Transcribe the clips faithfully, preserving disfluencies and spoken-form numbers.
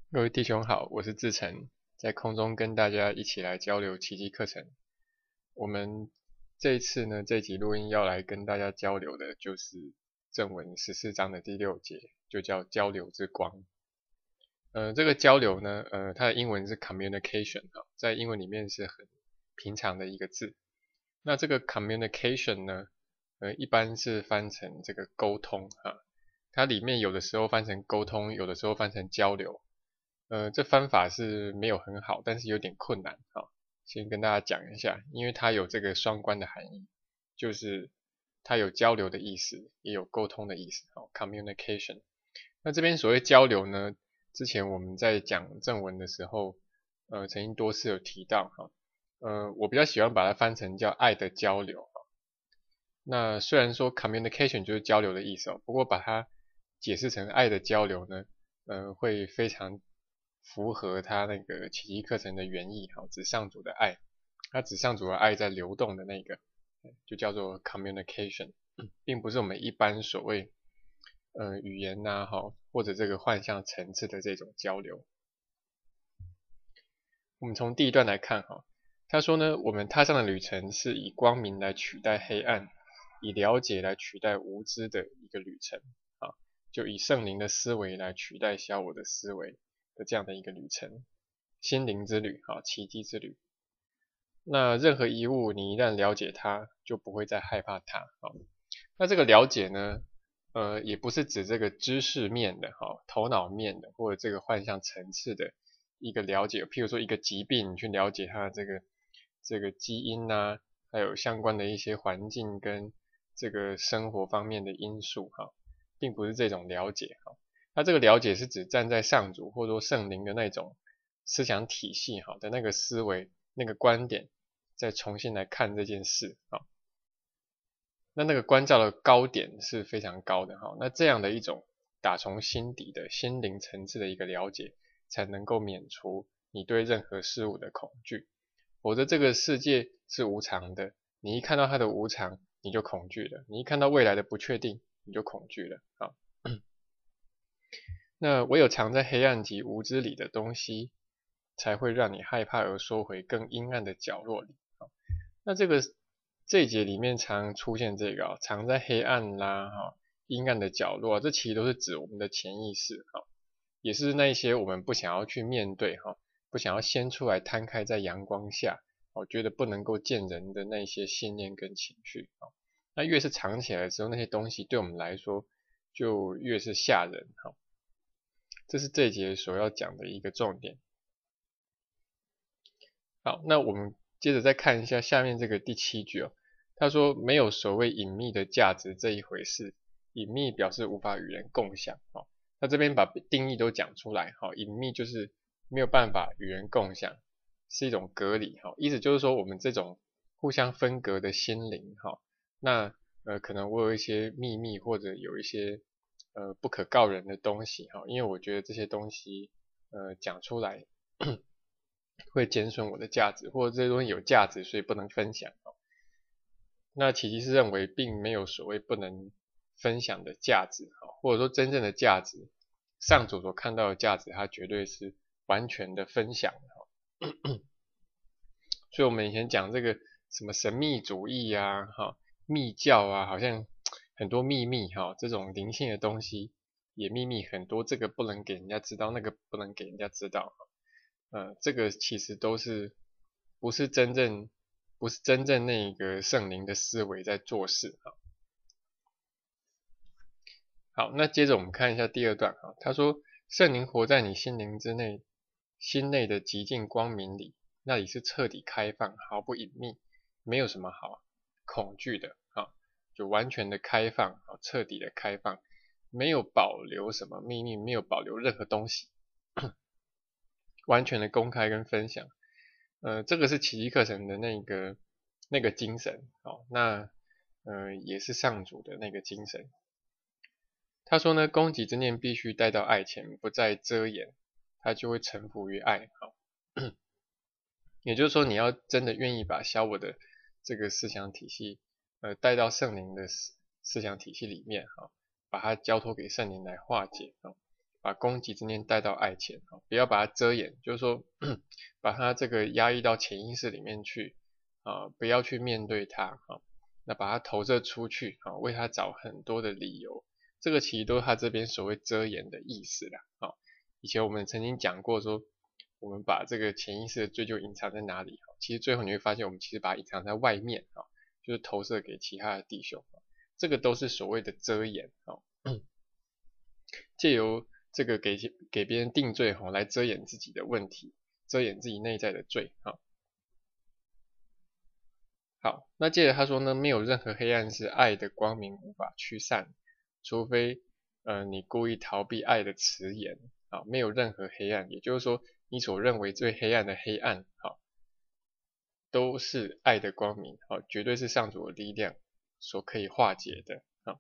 各位弟兄好，我是志成，在空中跟大家一起来交流奇迹课程。我们这一次呢，这集录音要来跟大家交流的就是正文十四章的第六节，就叫交流之光。呃，这个交流呢，呃，它的英文是 communication 啊，在英文里面是很平常的一个字。那这个 communication 呢，呃，一般是翻成这个沟通啊，它里面有的时候翻成沟通，有的时候翻成交流。呃，这方法是没有很好，但是有点困难啊。先跟大家讲一下，因为它有这个双关的含义，就是它有交流的意思，也有沟通的意思。好 ，communication。那这边所谓交流呢，之前我们在讲正文的时候，呃，曾经多次有提到哈。呃，我比较喜欢把它翻成叫爱的交流。那虽然说 communication 就是交流的意思哦，不过把它解释成爱的交流呢，呃，会非常符合它那个奇迹课程的原意，哈，指上主的爱，它指上主的爱在流动的那个，就叫做 communication，并不是我们一般所谓，呃，语言呐，哈，或者这个幻象层次的这种交流。我们从第一段来看，哈，他说呢，我们踏上的旅程是以光明来取代黑暗，以了解来取代无知的一个旅程，啊，就以圣灵的思维来取代小我的思维的这样的一个旅程，心灵之旅，啊，奇迹之旅。那任何一物，你一旦了解它，就不会再害怕它，啊。那这个了解呢，呃，也不是指这个知识面的，哈，头脑面的，或者这个幻象层次的一个了解。譬如说一个疾病，你去了解它的这个这个基因啊，还有相关的一些环境跟这个生活方面的因素，哈，并不是这种了解，哈。它这个了解是指站在上主或者说圣灵的那种思想体系，哈的那个思维、那个观点，再重新来看这件事，啊。那那个关照的高点是非常高的哈，那这样的一种打从心底的心灵层次的一个了解，才能够免除你对任何事物的恐惧。否则这个世界是无常的，你一看到它的无常，你就恐惧了；你一看到未来的不确定，你就恐惧了。好，那唯有藏在黑暗及无知里的东西，才会让你害怕而缩回更阴暗的角落里。那这个这一节里面常出现这个啊，藏在黑暗啦，哈，阴暗的角落，这其实都是指我们的潜意识，哈，也是那些我们不想要去面对，哈，不想要先出来摊开在阳光下，我觉得不能够见人的那些信念跟情绪，哈，那越是藏起来之后，那些东西对我们来说就越是吓人，哈，这是这一节所要讲的一个重点。好，那我们接着再看一下下面这个第七句哦，他说没有所谓隐秘的价值这一回事，隐秘表示无法与人共享，哦，他这边把定义都讲出来，好，隐秘就是没有办法与人共享，是一种隔离，哈，意思就是说我们这种互相分隔的心灵，哈，那呃可能我有一些秘密或者有一些呃不可告人的东西，哈，因为我觉得这些东西呃讲出来会减损我的价值，或者这些东西有价值，所以不能分享。那奇迹是认为并没有所谓不能分享的价值，或者说真正的价值，上主所看到的价值，它绝对是完全的分享的。所以我们以前讲这个什么神秘主义啊，哈，密教啊，好像很多秘密哈，这种灵性的东西也秘密很多，这个不能给人家知道，那个不能给人家知道。呃，这个其实都是不是真正不是真正那个圣灵的思维在做事啊。好，那接着我们看一下第二段啊，他说圣灵活在你心灵之内，心内的极尽光明里，那里是彻底开放，毫不隐秘，没有什么好恐惧的啊，就完全的开放啊，彻底的开放，没有保留什么秘密，没有保留任何东西。完全的公开跟分享，呃，这个是奇迹课程的那个那个精神，哦，那呃也是上主的那个精神。他说呢，攻击之念必须带到爱前，不再遮掩，他就会臣服于爱，好，也就是说你要真的愿意把小我的这个思想体系，呃，带到圣灵的思思想体系里面，哈，把它交托给圣灵来化解，哈，把攻击之念带到爱前，哈。 不要把它遮掩，就是说把它这个压抑到潜意识里面去啊，不要去面对它啊，那把它投射出去啊，为它找很多的理由，这个其实都是他这边所谓遮掩的意思啦啊。以前我们曾经讲过说，我们把这个潜意识的追究隐藏在哪里？其实最后你会发现，我们其实把它隐藏在外面啊，就是投射给其他的弟兄，这个都是所谓的遮掩啊，借由这个给给别人定罪哈，来遮掩自己的问题，遮掩自己内在的罪啊。好，那接着他说呢，没有任何黑暗是爱的光明无法驱散，除非呃你故意逃避爱的词言啊，没有任何黑暗，也就是说你所认为最黑暗的黑暗啊，都是爱的光明啊，绝对是上主的力量所可以化解的啊。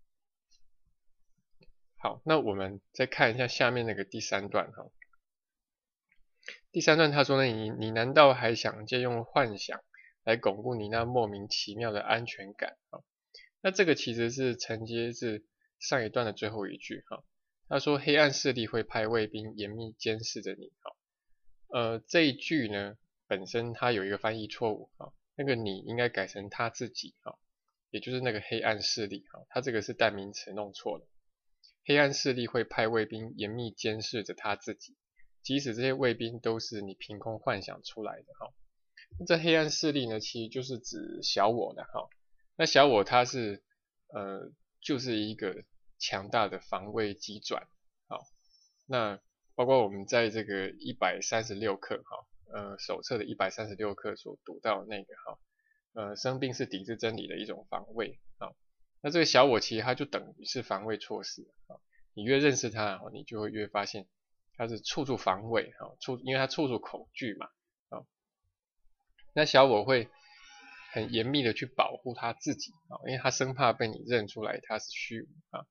好，那我们再看一下下面那个第三段哈。第三段他说呢，你你难道还想借用幻想来巩固你那莫名其妙的安全感啊？那这个其实是承接自上一段的最后一句哈。他说黑暗势力会派卫兵严密监视着你哈。呃，这一句呢本身它有一个翻译错误哈，那个你应该改成他自己哈，也就是那个黑暗势力哈，它这个是代名词弄错了。黑暗势力会派卫兵严密监视着他自己，即使这些卫兵都是你凭空幻想出来的哈。这黑暗势力呢，其实就是指小我的哈。那小我它是呃就是一个强大的防卫机转，好，那包括我们在这个一百三十六课哈，呃手册的一百三十六课所读到那个哈，呃生病是抵制真理的一种防卫啊。那这个小我其实它就等于是防卫措施啊，你越认识它，你就会越发现它是处处防卫啊，处因为它处处恐惧嘛啊。那小我会很严密的去保护他自己啊，因为他生怕被你认出来他是虚无啊。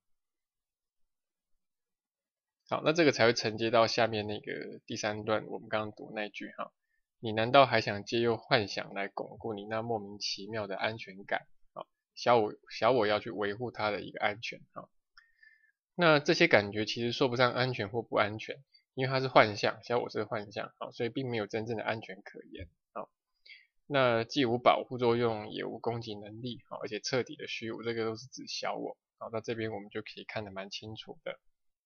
好，那这个才会承接到下面那个第三段我们刚刚读那句哈，你难道还想借用幻想来巩固你那莫名其妙的安全感？小我小我要去维护他的一个安全啊，那这些感觉其实说不上安全或不安全，因为它是幻象，小我是幻象啊，所以并没有真正的安全可言啊。那既无保护作用，也无攻击能力啊，而且彻底的虚无，这个都是指小我啊。那这边我们就可以看得蛮清楚的。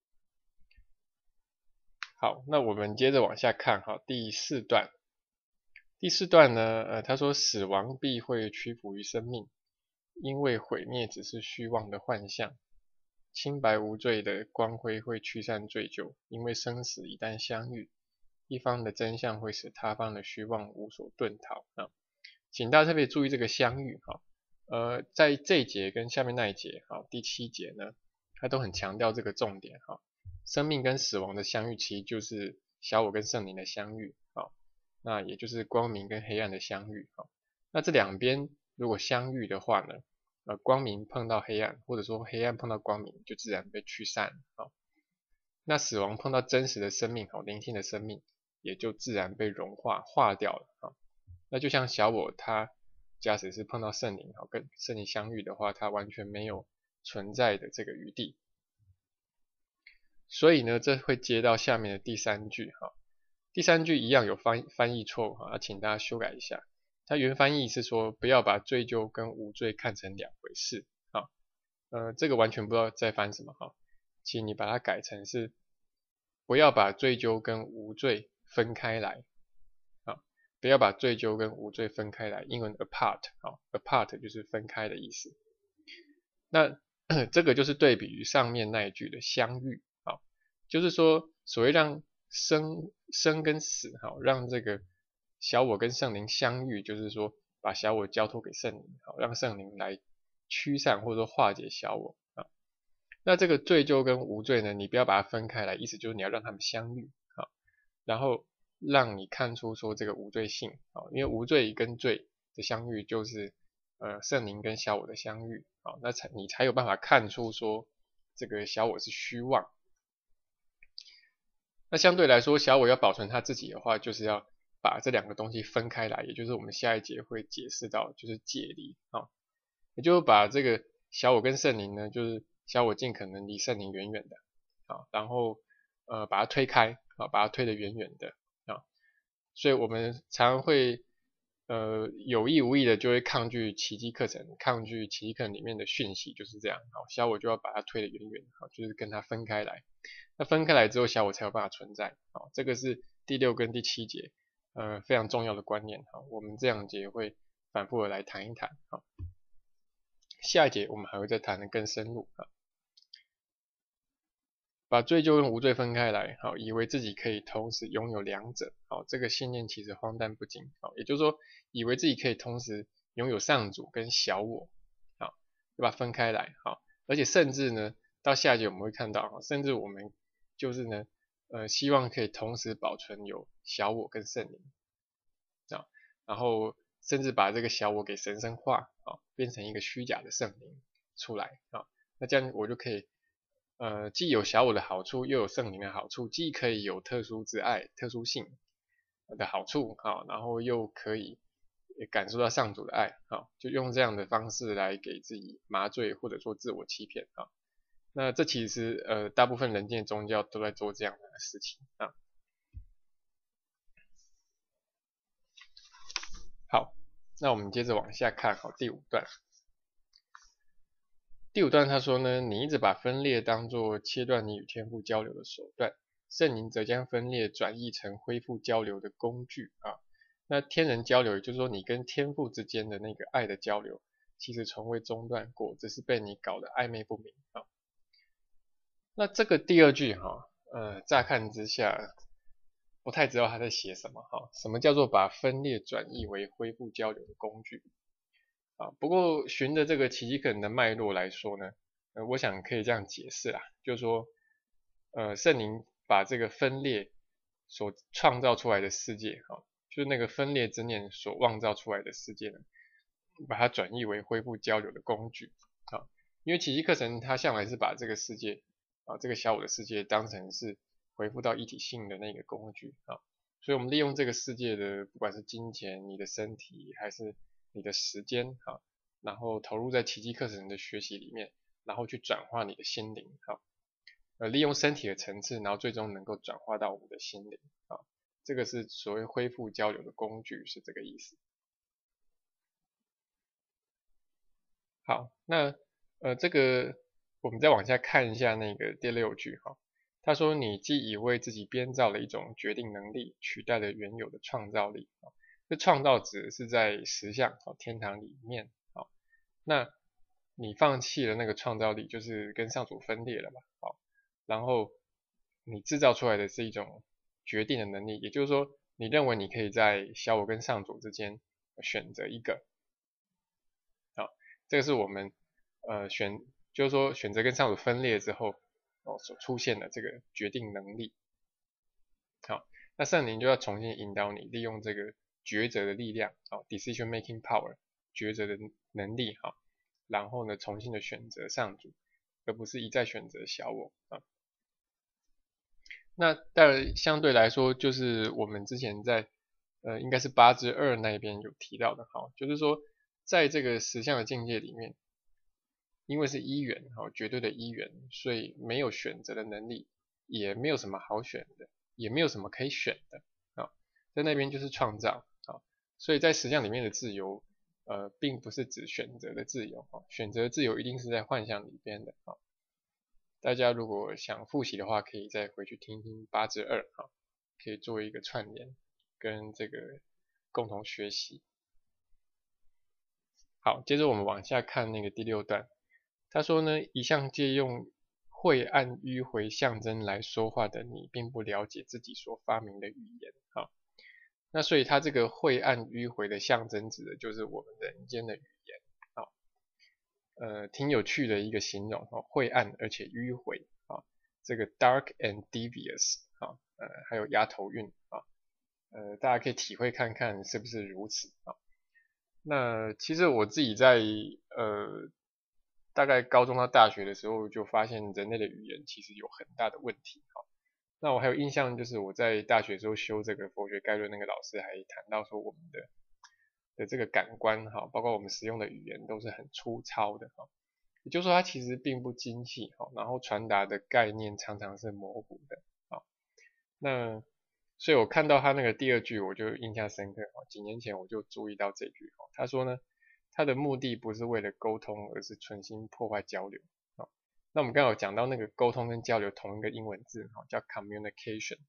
好，那我们接着往下看哈，第四段。第四段呢，呃，他说死亡必会屈服于生命。因为毁灭只是虚妄的幻象，清白无罪的光辉会驱散罪疚，因为生死一旦相遇，一方的真相会使他方的虚妄无所遁逃啊。请大家特别注意这个相遇哈，呃，在这一节跟下面那一节哈，第七节呢，它都很强调这个重点哈，生命跟死亡的相遇其实就是小我跟圣灵的相遇啊，那也就是光明跟黑暗的相遇哈，那这两边如果相遇的话呢，呃，光明碰到黑暗，或者说黑暗碰到光明，就自然被驱散啊。那死亡碰到真实的生命，好，灵性的生命，也就自然被融化化掉了啊。那就像小我他假使是碰到圣灵，好，跟圣灵相遇的话，他完全没有存在的这个余地。所以呢，这会接到下面的第三句哈。第三句一样有翻翻译错误哈，请大家修改一下。它原翻译是说，不要把追究跟无罪看成两回事啊，呃，这个完全不知道在翻什么哈，请你把它改成是，不要把追究跟无罪分开来啊，不要把追究跟无罪分开来，英文 apart 啊 ，apart 就是分开的意思。那这个就是对比于上面那一句的相遇啊，就是说所谓让生生跟死哈，让这个小我跟圣灵相遇，就是说把小我交托给圣灵，好，让圣灵来驱散或者说化解小我啊。那这个罪疚跟无罪呢，你不要把它分开来，意思就是你要让他们相遇啊，然后让你看出说这个无罪性啊，因为无罪跟罪的相遇就是呃圣灵跟小我的相遇啊，那才你才有办法看出说这个小我是虚妄。那相对来说，小我要保存他自己的话，就是要把这两个东西分开来，也就是我们下一节会解释到，就是解离啊，也就是把这个小我跟圣灵呢，就是小我尽可能离圣灵远远的啊，然后呃把它推开啊，把它推得远远的啊。所以我们常常会呃有意无意的就会抗拒奇迹课程，抗拒奇迹课程里面的讯息，就是这样。好，小我就要把它推得远远，好，就是跟它分开来。那分开来之后，小我才有办法存在。好，这个是第六跟第七节呃非常重要的观念。好，我们这两节会反复的来谈一谈。好，下一节我们还会再谈得更深入。好，把罪就跟无罪分开来，好，以为自己可以同时拥有两者，好，这个信念其实荒诞不经，好，也就是说，以为自己可以同时拥有上主跟小我，好，就把它分开来，好，而且甚至呢，到下一节我们会看到，甚至我们就是呢，呃，希望可以同时保存有小我跟圣灵，啊，然后甚至把这个小我给神圣化，啊，变成一个虚假的圣灵出来，啊，那这样我就可以。呃，既有小我的好处，又有圣灵的好处，既可以有特殊之爱、特殊性的好处，好，然后又可以感受到上主的爱，好，就用这样的方式来给自己麻醉或者说自我欺骗，啊，那这其实呃大部分人间宗教都在做这样的事情，啊，好，那我们接着往下看，好，第五段。第五段他说呢，你一直把分裂当作切断你与天父交流的手段，圣灵则将分裂转译成恢复交流的工具啊。那天人交流，也就是说你跟天父之间的那个爱的交流，其实从未中断过，只是被你搞得暧昧不明啊。那这个第二句哈，呃，乍看之下不太知道他在写什么哈。什么叫做把分裂转译为恢复交流的工具？啊，不过循着这个奇迹课程的脉络来说呢，呃，我想可以这样解释啦，就是说，呃，圣灵把这个分裂所创造出来的世界，哈，就是那个分裂之念所妄造出来的世界呢，把它转译为恢复交流的工具，啊，因为奇迹课程它向来是把这个世界，啊，这个小我的世界当成是恢复到一体性的那个工具，啊，所以我们利用这个世界的，不管是金钱、你的身体还是你的时间，哈，然后投入在奇迹课程的学习里面，然后去转化你的心灵，哈，呃，利用身体的层次，然后最终能够转化到我们的心灵，啊，这个是所谓恢复交流的工具，是这个意思。好，那呃，这个我们再往下看一下那个第六句，哈，他说你既以为自己编造了一种决定能力，取代了原有的创造力，啊，这创造指的是在实相，啊，天堂里面，好，那你放弃了那个创造力，就是跟上主分裂了嘛，好，然后你制造出来的是一种决定的能力，也就是说，你认为你可以在小我跟上主之间选择一个，好，这个是我们呃选，就是说选择跟上主分裂之后，哦所出现的这个决定能力，好，那圣灵就要重新引导你，利用这个抉择的力量，好 ，decision making power，抉择的能力，好，然后呢重新的选择上主，而不是一再选择小我啊。那当然相对来说，就是我们之前在呃应该是八之二那边有提到的，好，就是说在这个实相的境界里面，因为是一元，好，绝对的一元，所以没有选择的能力，也没有什么好选的，也没有什么可以选的，啊，在那边就是创造，啊，所以在实相里面的自由，呃，并不是指选择的自由，啊，选择自由一定是在幻象里边的，啊，大家如果想复习的话，可以再回去听听八之二，啊，可以作为一个串联，跟这个共同学习。好，接着我们往下看那个第六段。他说呢，一向借用晦暗迂回象征来说话的你，并不了解自己所发明的语言。好，那所以他这个晦暗迂回的象征指的就是我们人间的语言。好，呃，挺有趣的一个形容。哦，晦暗而且迂回。啊，这个 dark and devious。啊，呃，还有押头韵。啊，呃，大家可以体会看看是不是如此。啊，那其实我自己在呃大概高中到大学的时候就发现人类的语言其实有很大的问题。好，那我还有印象就是我在大学时候修这个佛学概论，那个老师还谈到说我们的的这个感官哈，包括我们使用的语言都是很粗糙的哈，也就是说它其实并不精细哈，然后传达的概念常常是模糊的。好， 那所以我看到他那个第二句，我就印象深刻。几年前我就注意到这句，他说呢，他的目的不是为了沟通，而是存心破坏交流。那我们刚刚有讲到那个沟通跟交流同一个英文字，叫 communication。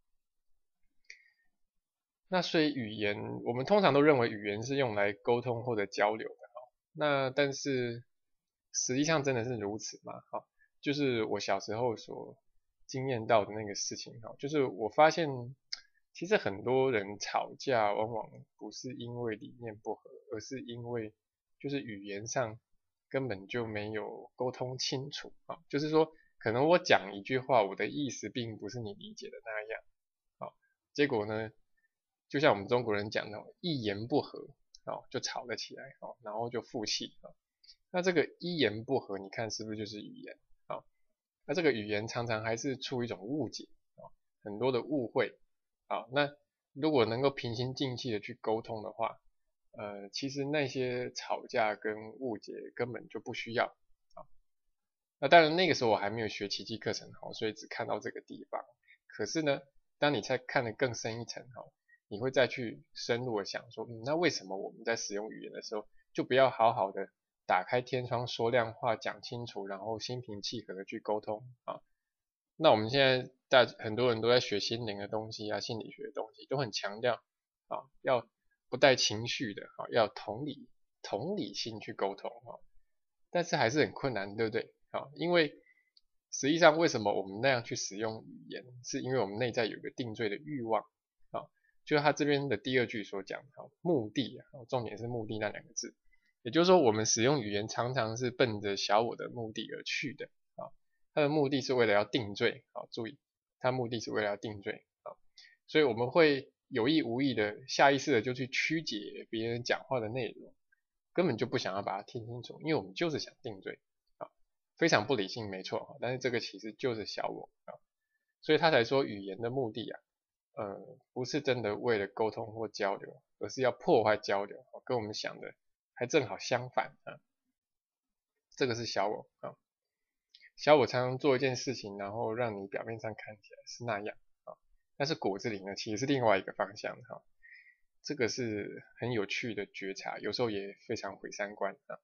那所以语言，我们通常都认为语言是用来沟通或者交流的。那但是实际上真的是如此吗？哈，就是我小时候所经验到的那个事情，哈，就是我发现其实很多人吵架往往不是因为理念不合，而是因为就是语言上根本就没有沟通清楚啊。就是说，可能我讲一句话，我的意思并不是你理解的那样，啊，结果呢，就像我们中国人讲的，一言不合，哦，就吵了起来，哦，然后就负气，哦，那这个一言不合，你看是不是就是语言？啊，哦，那这个语言常常还是出一种误解，哦，很多的误会，啊，哦，那如果能够平心静气的去沟通的话，呃，其实那些吵架跟误解根本就不需要，啊，哦，那当然那个时候我还没有学奇迹课程，哈，所以只看到这个地方。可是呢，当你再看得更深一层，哈，你会再去深入的想说，嗯，那为什么我们在使用语言的时候，就不要好好的打开天窗说亮话，讲清楚，然后心平气和的去沟通啊？那我们现在大很多人都在学心灵的东西啊，心理学的东西，都很强调啊，要不带情绪的，啊，要同理同理心去沟通啊，但是还是很困难，对不对？啊，因为实际上为什么我们那样去使用语言，是因为我们内在有一个定罪的欲望啊，就是他这边的第二句所讲的目的啊，重点是目的那两个字，也就是说我们使用语言常常是奔着小我的目的而去的啊，他的目的是为了要定罪啊，注意，他目的是为了要定罪啊，所以我们会有意无意的、下意识的就去曲解别人讲话的内容，根本就不想要把它听清楚，因为我们就是想定罪啊，非常不理性，没错，但是这个其实就是小我啊，所以他才说语言的目的啊，呃，不是真的为了沟通或交流，而是要破坏交流，跟我们想的还正好相反啊，这个是小我啊，小我常常做一件事情，然后让你表面上看起来是那样啊，但是骨子里呢，其实是另外一个方向哈，这个是很有趣的觉察，有时候也非常毁三观啊。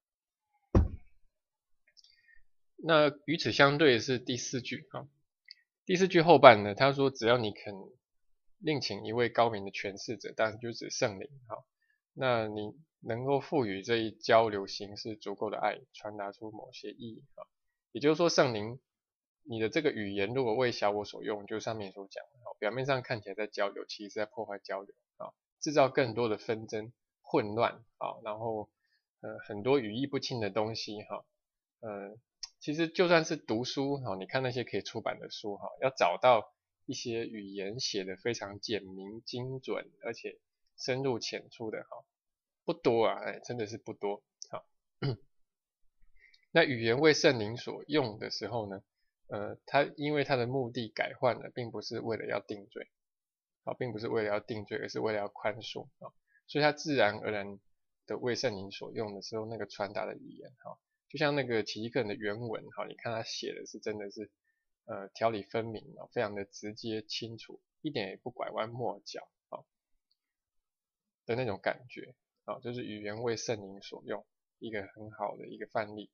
那与此相对的是第四句啊，第四句后半呢，他说只要你肯另请一位高明的诠释者，当然就指圣灵哈，那你能够赋予这一交流形式足够的爱，传达出某些意义啊，也就是说圣灵，你的这个语言如果为小我所用，就上面所讲的，表面上看起来在交流，其实是在破坏交流啊，制造更多的纷争、混乱啊，然后呃很多语义不清的东西哈，呃其实就算是读书哈，你看那些可以出版的书哈，要找到一些语言写的非常简明精准，而且深入浅出的哈，不多啊，哎，真的是不多。好，那语言为圣灵所用的时候呢，呃，它因为它的目的改换了，并不是为了要定罪，啊，并不是为了要定罪，而是为了要宽恕啊，所以它自然而然的为圣灵所用的时候，那个传达的语言哈。就像那个奇迹课人的原文哈，你看他写的是真的是呃条理分明，非常的直接清楚，一点也不拐弯抹角啊的那种感觉啊，就是语言为圣灵所用，一个很好的一个范例。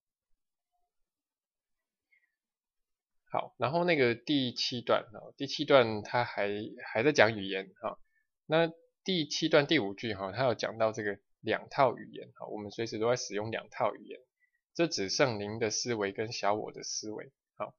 好，然后那个第七段啊，第七段他还还在讲语言哈，那第七段第五句哈，他有讲到这个两套语言哈，我们随时都在使用两套语言。这指圣灵的思维跟小我的思维。好，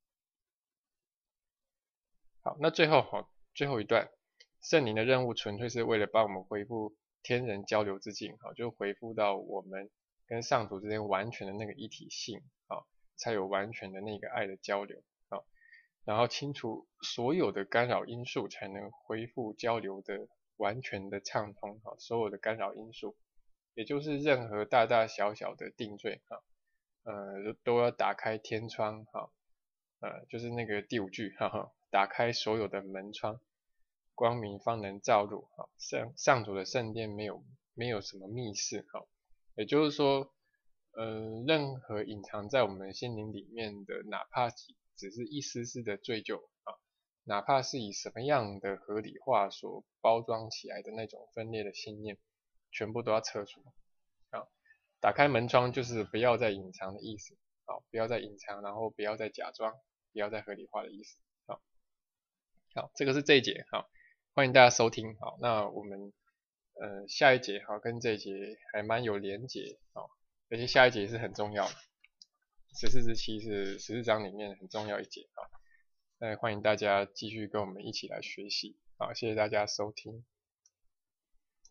好，那最后好，最后一段，圣灵的任务纯粹是为了帮我们恢复天人交流之境，好，就恢复到我们跟上主之间完全的那个一体性，好，才有完全的那个爱的交流，好，然后清除所有的干扰因素，才能恢复交流的完全的畅通，好，所有的干扰因素，也就是任何大大小小的定罪，哈。呃，都要打开天窗哈，呃，就是那个第五句，哈哈，打开所有的门窗，光明方能照入，哈，上上主的圣殿没有没有什么密室，哈，也就是说，呃，任何隐藏在我们心灵里面的，哪怕只是一丝丝的罪疚啊， 哪怕是以什么样的合理化所包装起来的那种分裂的信念，全部都要撤除。啊，打开门窗就是不要再隐藏的意思。好，不要再隐藏，然后不要再假装，不要再合理化的意思。好，好，这个是这一节。好，欢迎大家收听。好，那我们呃下一节好跟这一节还蛮有连结。好，而且下一节是很重要的。十四之七是十四章里面很重要一节。好，那欢迎大家继续跟我们一起来学习。好，谢谢大家收听。